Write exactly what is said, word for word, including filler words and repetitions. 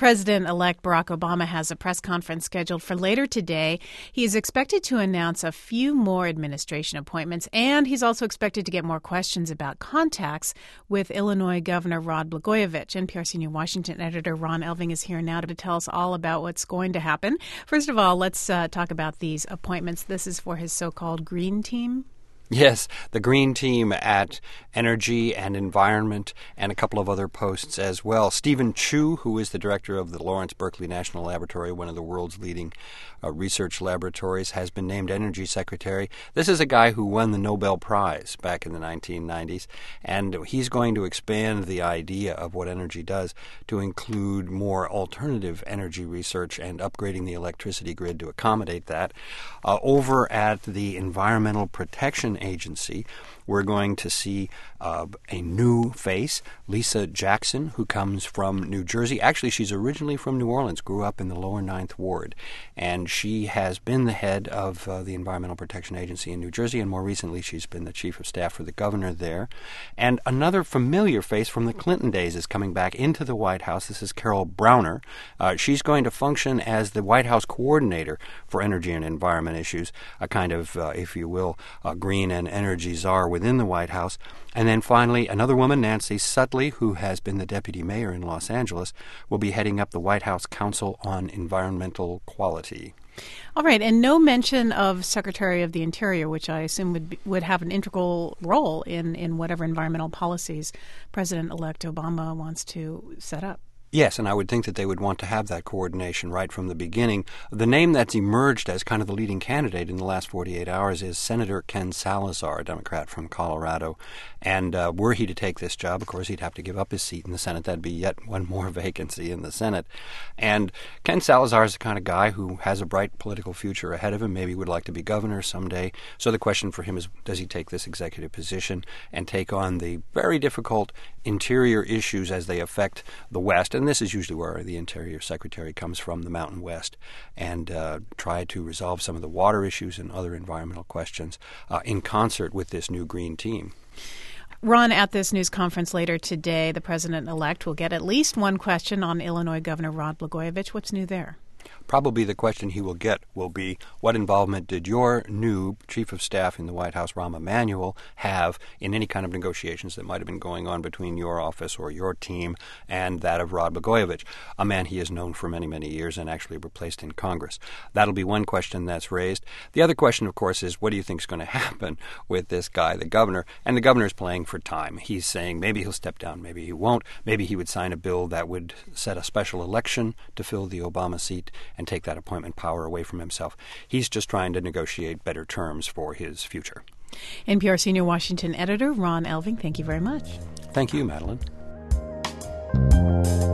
President-elect Barack Obama has a press conference scheduled for later today. He is expected to announce a few more administration appointments, and he's also expected to get more questions about contacts with Illinois Governor Rod Blagojevich. N P R senior Washington editor Ron Elving is here now to tell us all about what's going to happen. First of all, let's uh, talk about these appointments. This is for his so-called Green Team. Yes, the Green Team at Energy and Environment and a couple of other posts as well. Stephen Chu, who is the director of the Lawrence Berkeley National Laboratory, one of the world's leading uh, research laboratories, has been named Energy Secretary. This is a guy who won the Nobel Prize back in the nineteen nineties, and he's going to expand the idea of what energy does to include more alternative energy research and upgrading the electricity grid to accommodate that. Uh, over at the Environmental Protection Agency, we're going to see uh, a new face, Lisa Jackson, who comes from New Jersey. Actually, she's originally from New Orleans, grew up in the lower Ninth Ward, and she has been the head of uh, the Environmental Protection Agency in New Jersey, and more recently she's been the chief of staff for the governor there. And another familiar face from the Clinton days is coming back into the White House. This is Carol Browner. Uh, she's going to function as the White House coordinator for energy and environment issues, a kind of, uh, if you will, uh, green and energy czar within the White House. And then finally, another woman, Nancy Sutley, who has been the deputy mayor in Los Angeles, will be heading up the White House Council on Environmental Quality. All right, and no mention of Secretary of the Interior, which I assume would be, would have an integral role in, in whatever environmental policies President-elect Obama wants to set up. Yes, and I would think that they would want to have that coordination right from the beginning. The name that's emerged as kind of the leading candidate in the last forty-eight hours is Senator Ken Salazar, a Democrat from Colorado. And uh, were he to take this job, of course, he'd have to give up his seat in the Senate. That'd be yet one more vacancy in the Senate. And Ken Salazar is the kind of guy who has a bright political future ahead of him, maybe would like to be governor someday. So the question for him is, does he take this executive position and take on the very difficult interior issues as they affect the West? And this is usually where the Interior Secretary comes from, the Mountain West, and uh, try to resolve some of the water issues and other environmental questions uh, in concert with this new Green Team. Ron, at this news conference later today, the president-elect will get at least one question on Illinois Governor Rod Blagojevich. What's new there? Probably the question he will get will be, what involvement did your new chief of staff in the White House, Rahm Emanuel, have in any kind of negotiations that might have been going on between your office or your team and that of Rod Blagojevich, a man he has known for many, many years and actually replaced in Congress? That'll be one question that's raised. The other question, of course, is what do you think is going to happen with this guy, the governor? And the governor is playing for time. He's saying maybe he'll step down, maybe he won't. Maybe he would sign a bill that would set a special election to fill the Obama seat and take that appointment power away from himself. He's just trying to negotiate better terms for his future. N P R senior Washington editor Ron Elving, thank you very much. Thank you, Madeline.